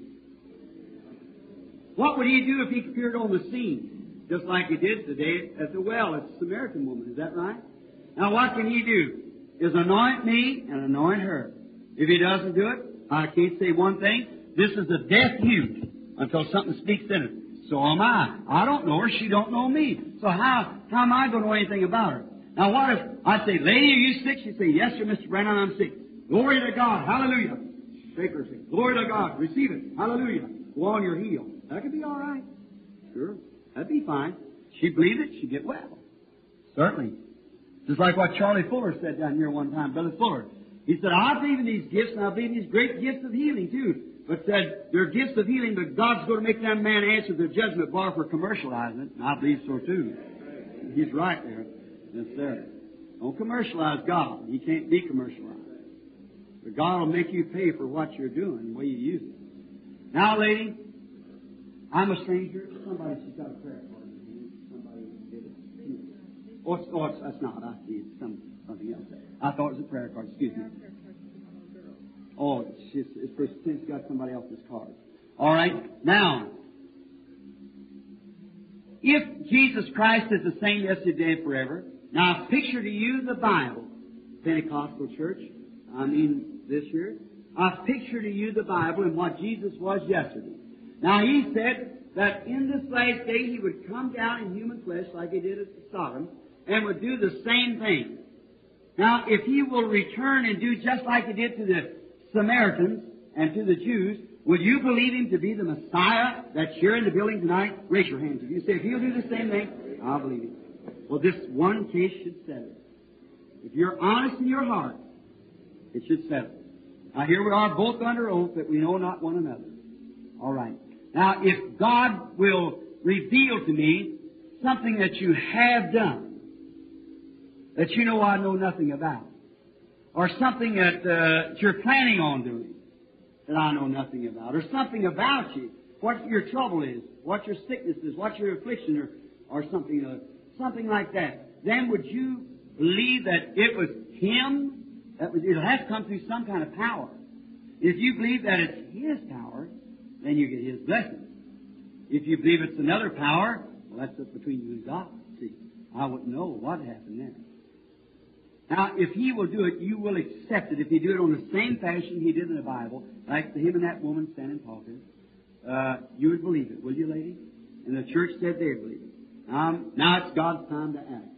What would He do if He appeared on the scene? Just like He did today at the well, at the Samaritan woman. Is that right? Now, what can He do? Is anoint me and anoint her. If He doesn't do it, I can't say one thing. This is a deaf mute until something speaks in it. So am I. I don't know her. She don't know me. So how am I going to know anything about her? Now, what if I say, lady, are you sick? She say, yes, sir, Mr. Brannon, I'm sick. Glory to God. Hallelujah. Shake her. Say, glory to God. Receive it. Hallelujah. Go on, you're healed. That could be all right. Sure. That'd be fine. She believed it, she'd get well. Certainly. Just like what Charlie Fuller said down here one time, Brother Fuller. He said, I believe in these gifts, and I believe in these great gifts of healing, too. But said, they're gifts of healing, but God's going to make that man answer the judgment bar for commercializing it. And I believe so, too. He's right there. Yes, sir. Don't commercialize God. He can't be commercialized. But God will make you pay for what you're doing, the way you use it. Now, lady, I'm a stranger. She's got a prayer card in her hand. Somebody did it. That's not. I see it's something else. I thought it was a prayer card. Excuse me. Oh, she's got somebody else's card. All right. Now, if Jesus Christ is the same yesterday and forever, now picture to you the Bible, Pentecostal church. I mean this year. I picture to you the Bible and what Jesus was yesterday. Now, He said that in this last day He would come down in human flesh like He did at Sodom and would do the same thing. Now, if He will return and do just like He did to the Samaritans and to the Jews, would you believe Him to be the Messiah that's here in the building tonight? Raise your hands. If you say, if He'll do the same thing, I'll believe Him. Well, this one case should settle it. If you're honest in your heart, it should settle it. Now, here we are both under oath that we know not one another. All right. Now, if God will reveal to me something that you have done, that you know I know nothing about, or something that you're planning on doing that I know nothing about, or something about you, what your trouble is, what your sickness is, what your affliction, or something like that, then would you believe that it was Him? It'll have to come through some kind of power. If you believe that it's His power, then you get His blessing. If you believe it's another power, well, that's just between you and God. See, I wouldn't know what happened there. Now, if He will do it, you will accept it. If He do it on the same fashion He did in the Bible, like Him and that woman standing talking, you would believe it, will you, lady? And the church said they'd believe it. Now it's God's time to act.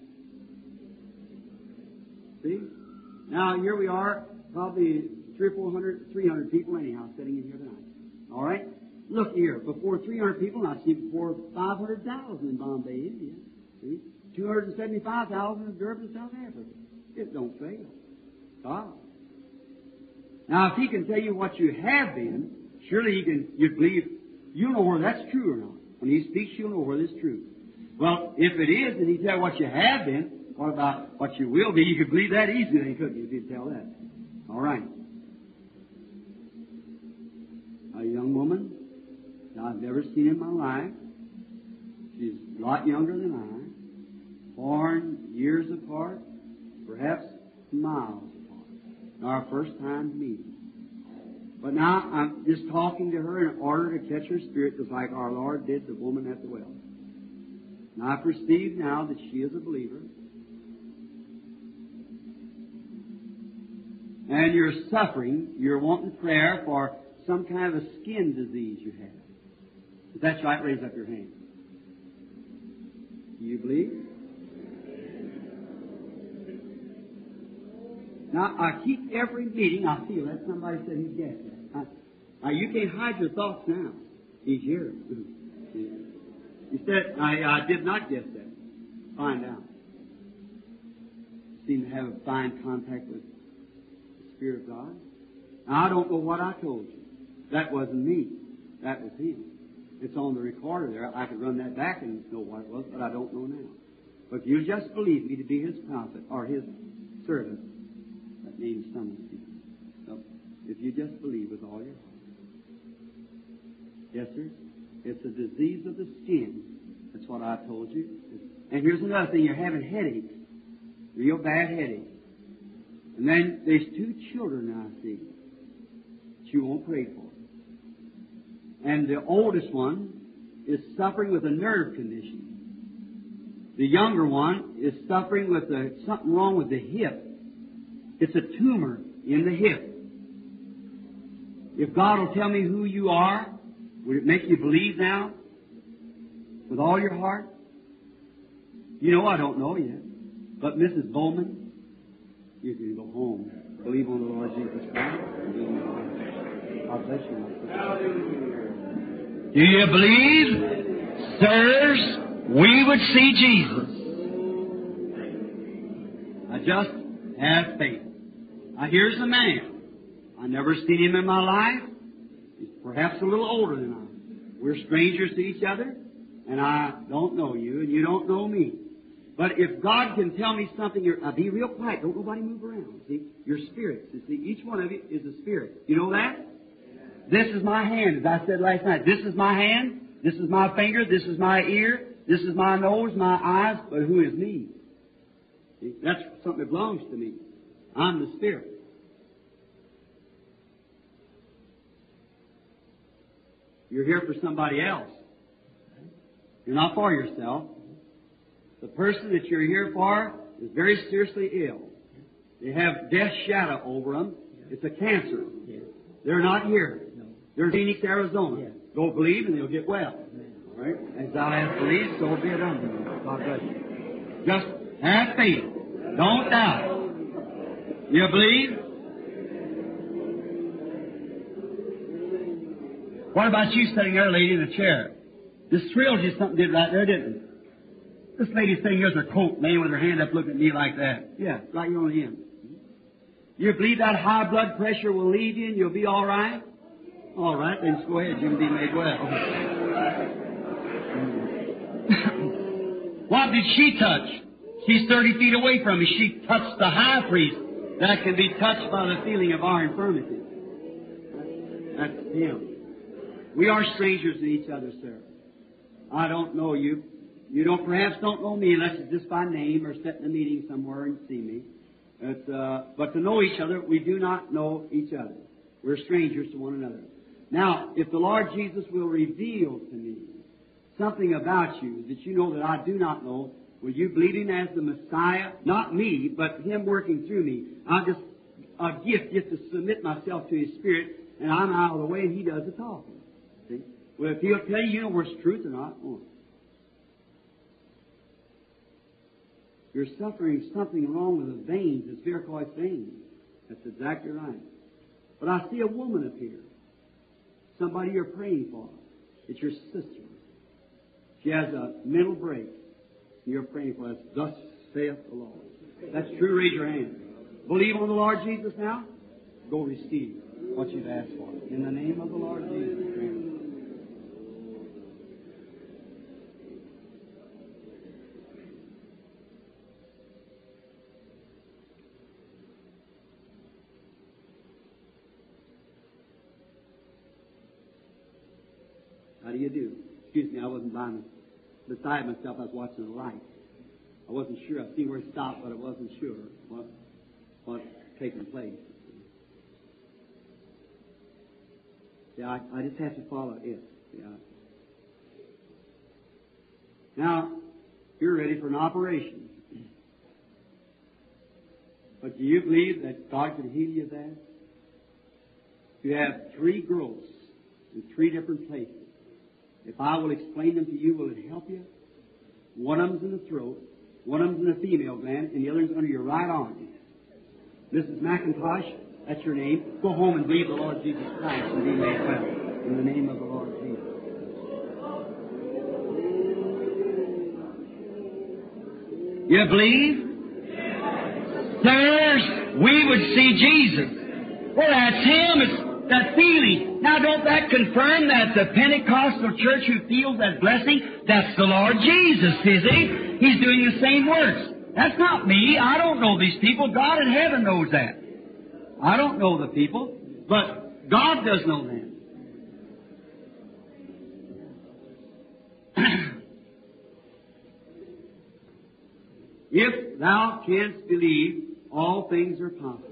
See? Now, here we are, probably 300 or 400, 300 people anyhow, sitting in here tonight. All right? Look here, before 300 people, and I see before 500,000 in Bombay, India. See? 275,000 in Durban, South Africa. It don't fail. God. Now, if He can tell you what you have been, surely you'd believe, you'll know whether that's true or not. When He speaks, you'll know whether it's true. Well, if it is, and He tell what you have been, what about what you will be? You could believe that easily, couldn't you, if He'd tell that? All right. A young woman I've never seen in my life. She's a lot younger than I. Born years apart, perhaps miles apart. Our first time meeting. But now I'm just talking to her in order to catch her spirit, just like our Lord did the woman at the well. And I perceive now that she is a believer. And you're suffering, you're wanting prayer for some kind of a skin disease you have. If that's right, raise up your hand. Do you believe? Now, I keep every meeting, I feel that somebody said he's guessed that. Now, you can't hide your thoughts now. He's here. You said, I did not guess that. Find out. Seem to have a fine contact with the Spirit of God. Now, I don't know what I told you. That wasn't me. That was Him. It's on the recorder there. I could run that back and know what it was, but I don't know now. But if you just believe me to be His prophet or His servant, that means something to you. So, if you just believe with all your heart. Yes, sir? It's a disease of the skin. That's what I told you. And here's another thing. You're having headaches. Real bad headaches. And then there's 2 children I see that you won't pray for. And the oldest one is suffering with a nerve condition. The younger one is suffering with something wrong with the hip. It's a tumor in the hip. If God will tell me who you are, would it make you believe now? With all your heart? You know I don't know yet. But Mrs. Bowman, you can go home. Believe on the Lord Jesus Christ. God bless you. Do you believe, sirs, we would see Jesus? I just have faith. Now here's the man. I never seen him in my life. He's perhaps a little older than I. We're strangers to each other, and I don't know you, and you don't know me. But if God can tell me something, be real quiet. Don't nobody move around. See, your spirits. You see, each one of you is a spirit. You know that? This is my hand, as I said last night. This is my hand. This is my finger. This is my ear. This is my nose, my eyes. But who is me? See, that's something that belongs to me. I'm the Spirit. You're here for somebody else. You're not for yourself. The person that you're here for is very seriously ill. They have death's shadow over them. It's a cancer. They're not here. They're in Phoenix, Arizona. Go believe and they'll get well. All right? As I have believed, so be it unto you. God bless you. Just have faith. Don't doubt. You believe? What about you sitting there, lady, in a chair? This thrilled you something did right there, didn't it? This lady sitting here's her coat, laying with her hand up looking at me like that. Yeah, right here on the end. You believe that high blood pressure will leave you and you'll be all right? All right, then just go ahead. You can be made well. What did she touch? She's 30 feet away from me. She touched the high priest that can be touched by the feeling of our infirmity. That's Him. We are strangers to each other, sir. I don't know you. You perhaps don't know me unless it's just by name or sit in a meeting somewhere and see me. But to know each other, we do not know each other. We're strangers to one another. Now, if the Lord Jesus will reveal to me something about you that you know that I do not know, will you believe Him as the Messiah? Not me, but Him working through me. I'm just a gift just to submit myself to His Spirit, and I'm out of the way and He does the talking. See? Well, if He'll tell you, you know where it's truth or not. Oh. You're suffering something wrong with the veins, the varicose veins. That's exactly right. But I see a woman up here. Somebody you're praying for. It's your sister. She has a mental break. You're praying for us. Thus saith the Lord. That's true. Raise your hand. Believe on the Lord Jesus now. Go receive what you've asked for. In the name of the Lord Jesus. How do you do? Excuse me, I wasn't beside myself. I was watching the light. I wasn't sure. I seen where he stopped, but I wasn't sure what's taking place. Yeah, I just have to follow it. Yeah. Now, you're ready for an operation. But do you believe that God can heal you there? You have 3 growths in 3 different places. If I will explain them to you, will it help you? One of them's in the throat, one of them's in the female gland, and the other is under your right arm. Mrs. McIntosh, that's your name. Go home and believe the Lord Jesus Christ and be made well in the name of the Lord Jesus. You believe? Sirs, we would see Jesus. Well, that's Him. It's that feeling. Now, don't that confirm that the Pentecostal church who feels that blessing, that's the Lord Jesus, is He? He's doing the same works. That's not me. I don't know these people. God in heaven knows that. I don't know the people, but God does know them. If thou canst believe, all things are possible.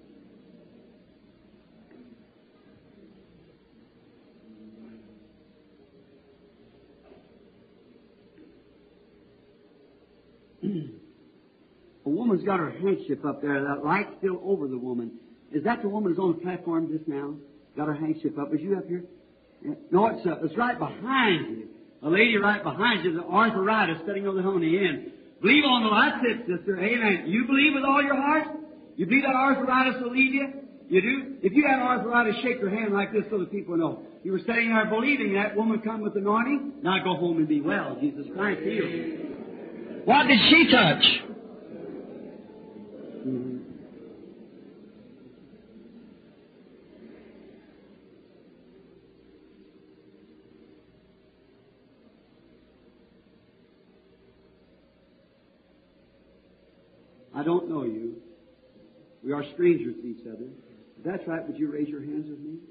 A woman's got her handkerchief up there. That light's still over the woman. Is that the woman who's on the platform just now? Got her handkerchief up. Is you up here? No, it's right behind you. A lady right behind you, the arthritis sitting over on the end. Believe on the light, sister. Amen. You believe with all your heart? You believe that arthritis will leave you? You do? If you had arthritis, shake your hand like this so the people know. You were sitting there believing that woman come with anointing. Now go home and be well. Jesus Christ healed you. What did she touch? Mm-hmm. I don't know you. We are strangers to each other. If that's right, would you raise your hands with me?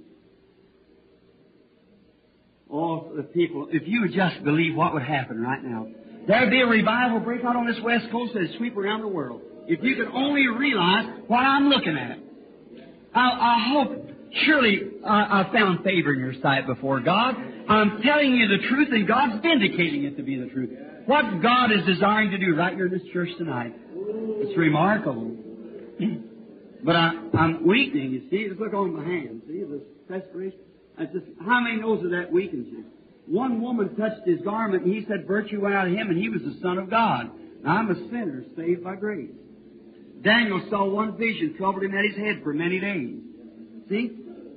Oh, the people, if you would just believe what would happen right now. There'd be a revival break out on this West Coast and sweep around the world. If you could only realize what I'm looking at. I hope, surely I found favor in your sight before God. I'm telling you the truth and God's vindicating it to be the truth. What God is desiring to do right here in this church tonight. It's remarkable. But I'm weakening, you see. Just look on my hands. See, this perspiration. How many knows that that weakens you? One woman touched his garment, and he said virtue went out of him, and he was the Son of God. Now, I'm a sinner, saved by grace. Daniel saw one vision, troubled him at his head for many days. See?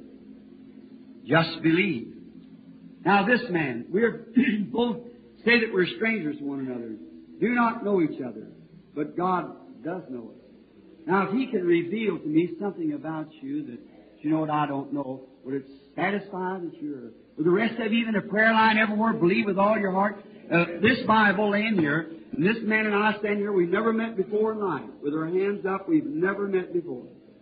Just believe. Now, this man, we're both say that we're strangers to one another, do not know each other, but God does know us. Now, if He can reveal to me something about you that you know what I don't know, would it satisfy that you're... With the rest of you, even a prayer line everywhere, believe with all your heart. This Bible laying here, and this man and I stand here, we've never met before in life. With our hands up, we've never met before.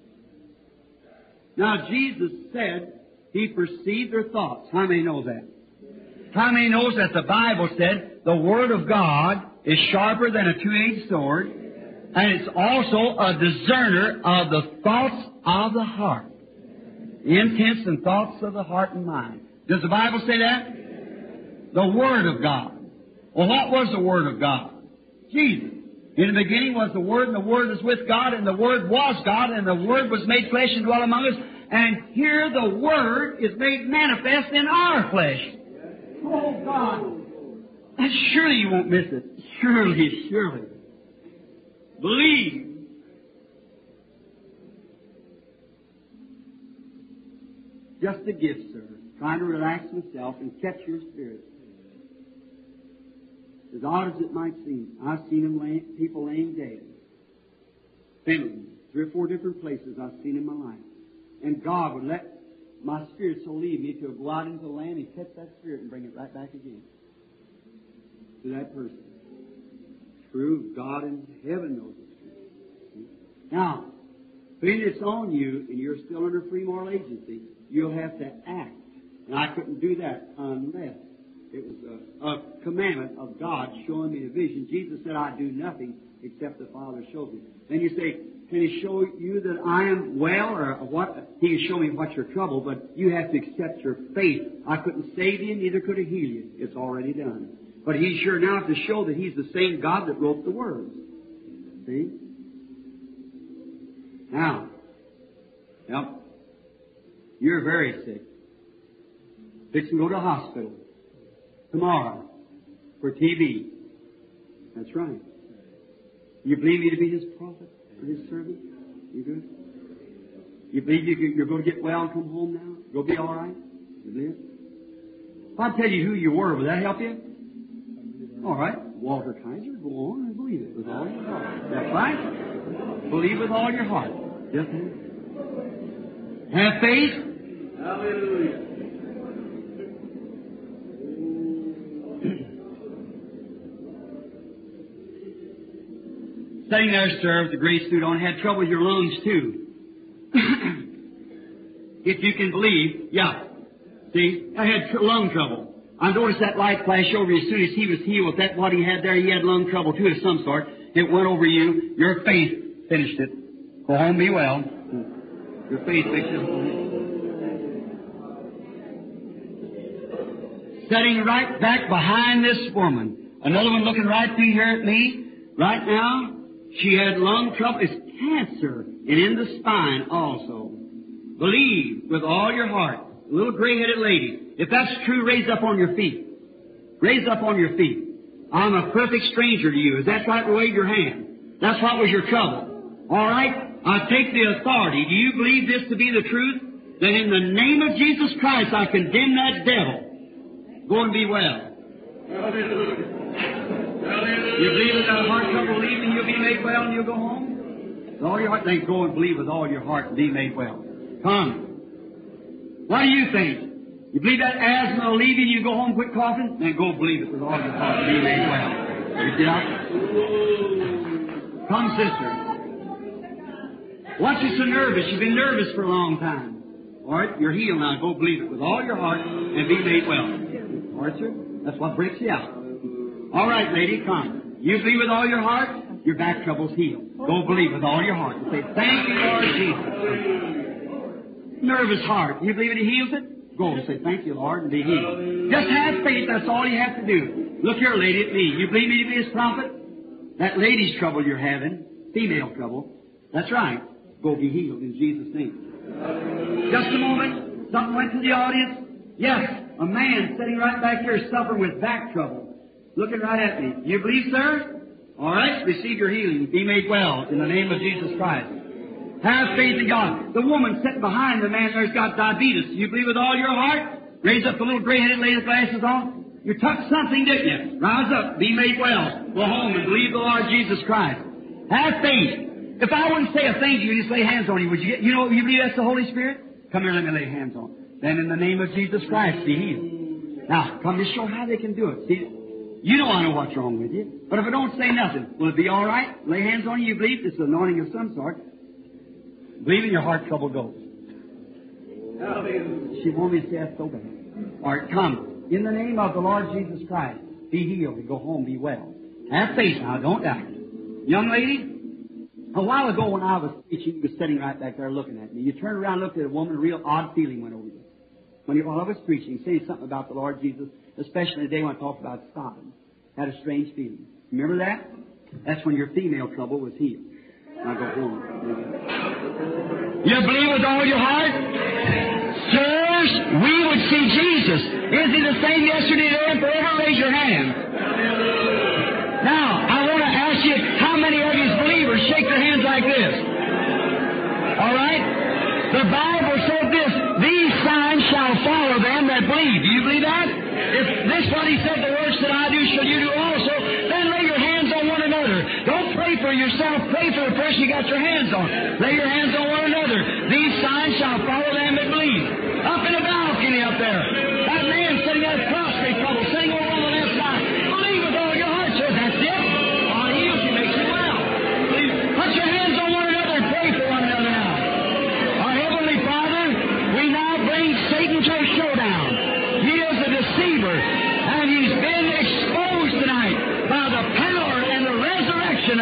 Now, Jesus said He perceived their thoughts. How many know that? How many knows that the Bible said the Word of God is sharper than a two-edged sword, and it's also a discerner of the thoughts of the heart, the intents and thoughts of the heart and mind. Does the Bible say that? The Word of God. Well, what was the Word of God? Jesus. In the beginning was the Word, and the Word was with God, and the Word was God, and the Word was made flesh and dwelt among us. And here the Word is made manifest in our flesh. Oh, God. And surely you won't miss it. Surely, surely. Believe. Just a gift, sir. Trying to relax myself and catch your spirit. As odd as it might seem, I've seen people laying dead. Finland, 3 or 4 different places I've seen in my life. And God would let my spirit so leave me to go out into the land and catch that spirit and bring it right back again to that person. True, God in heaven knows it's true. Now, when it's on you and you're still under free moral agency, you'll have to act. And I couldn't do that unless It was a commandment of God showing me a vision. Jesus said, I do nothing except the Father shows me. Then you say, can He show you that I am well, or what? He can show me what's your trouble, but you have to accept your faith. I couldn't save you, neither could He heal you. It's already done. But He's sure now to show that He's the same God that wrote the words. See? Now, yep, you're very sick. Fix and go to the hospital tomorrow for TB. That's right. You believe me to be His prophet or His servant? You good? You believe you're going to get well and come home now? You'll be all right? You believe it? If I tell you who you were, will that help you? All right. Walter Kaiser, go on and believe it with all your heart. That's right. Believe with all your heart. Yes, ma'am. Have faith. Hallelujah. Sitting there, sir, with the gray suit on, had trouble with your lungs, too. If you can believe, yeah. See, I had lung trouble. I noticed that light flash over you as soon as he was healed. With that, what he had there, he had lung trouble, too, of some sort. It went over you. Your faith finished it. Go home, be well. Your faith fixed it. Sitting right back behind this woman. Another one looking right through here at me. Right now, she had lung trouble. It's cancer, and in the spine also. Believe with all your heart. A little gray-headed lady. If that's true, raise up on your feet. Raise up on your feet. I'm a perfect stranger to you. Is that right? Wave your hand. That's what was your trouble. All right? I take the authority. Do you believe this to be the truth? That in the name of Jesus Christ, I condemn that devil. Go and be well. Hallelujah. You believe in that heart trouble leaving, you'll be made well and you'll go home? With all your heart, then go and believe with all your heart and be made well. Come. What do you think? You believe that asthma will leave you and you go home quit coughing? Then go believe it with all your heart and be made well. You get out? Come, sister. What's you so nervous? You've been nervous for a long time. All right, you're healed now. Go believe it with all your heart and be made well. All right, sir? That's what breaks you out. All right, lady, come. You believe with all your heart, your back trouble's healed. Go believe with all your heart and say, thank you, Lord Jesus. Nervous heart. You believe it, He heals it? Go and say, thank you, Lord, and be healed. Just have faith. That's all you have to do. Look here, lady, at me. You believe me to be His prophet? That lady's trouble you're having, female trouble, that's right. Go be healed in Jesus' name. Just a moment. Something went to the audience. Yes, a man sitting right back here suffering with back trouble. Looking right at me. You believe, sir? All right, receive your healing. Be made well in the name of Jesus Christ. Have faith in God. The woman sitting behind the man there's got diabetes. You believe with all your heart? Raise up the little gray-headed lady with glasses on. You took something, didn't you? Rise up. Be made well. Go home and believe the Lord Jesus Christ. Have faith. If I wouldn't say a thing to you, just lay hands on you, would you get, you believe that's the Holy Spirit? Come here, let me lay hands on. Then in the name of Jesus Christ, be healed. Now, come to show how they can do it. See, you know I know what's wrong with you. But if I don't say nothing, will it be all right? Lay hands on you, you believe it's an anointing of some sort. Believe in your heart, trouble goes. She won't be death so bad. All right, come. In the name of the Lord Jesus Christ, be healed and go home, be well. Have faith now, don't doubt. Young lady, a while ago when I was preaching, you were sitting right back there looking at me. You turned around and looked at a woman, a real odd feeling went over you. While I was preaching, saying something about the Lord Jesus, especially the day when I talked about Sodom, had a strange feeling. Remember that? That's when your female trouble was healed. Now go home. You believe with all your heart? Sirs, we would see Jesus. Is He the same yesterday, today, and forever? Raise your hand. Now, I want to ask you, how many of you believers shake their hands like this? All right? The Bible said this, these signs shall follow them that believe. Do you believe that? If this what He said, the works that I do shall you do also, then lay your hands on one another. Don't pray for yourself, pray for the person you got your hands on. Lay your hands on one another. These signs shall follow them that believe. Up in the balcony up there, that man sitting at prostrate trouble, sitting over on the left side. Believe with all your heart, sir. That's it. God heals you, makes you well. Put your hands on one another and pray for one another now. Our Heavenly Father, we now bring Satan to a showdown. He is a deceiver, and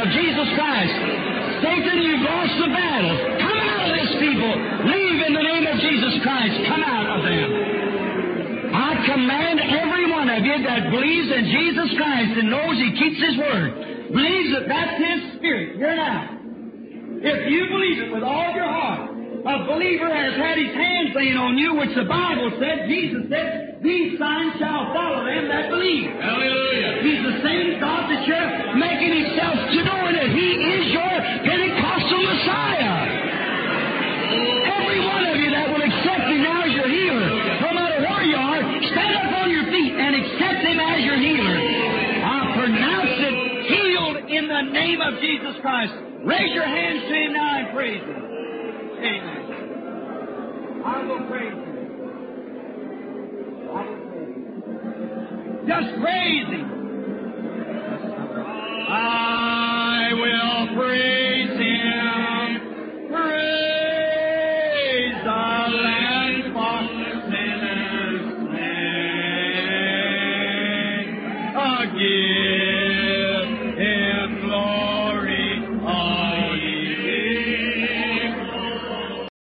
of Jesus Christ. Satan, you've lost the battle. Come out of this, people. Leave in the name of Jesus Christ. Come out of them. I command every one of you that believes in Jesus Christ and knows He keeps His word, believes that that's His Spirit. You're now. If you believe it with all your heart, a believer has had his hands laid on you, which the Bible said, Jesus said, these signs shall follow them that believe. Hallelujah. He's the same God that you're making Himself to know that He is your Pentecostal Messiah. Every one of you that will accept Him now as your healer, no matter where you are, stand up on your feet and accept Him as your healer. I pronounce it healed in the name of Jesus Christ. Raise your hands to Him now and praise Him. Amen. I will praise Him. I will praise Him. Just praise Him. I will praise Him. Praise the Lamb for sinners' sake. Again.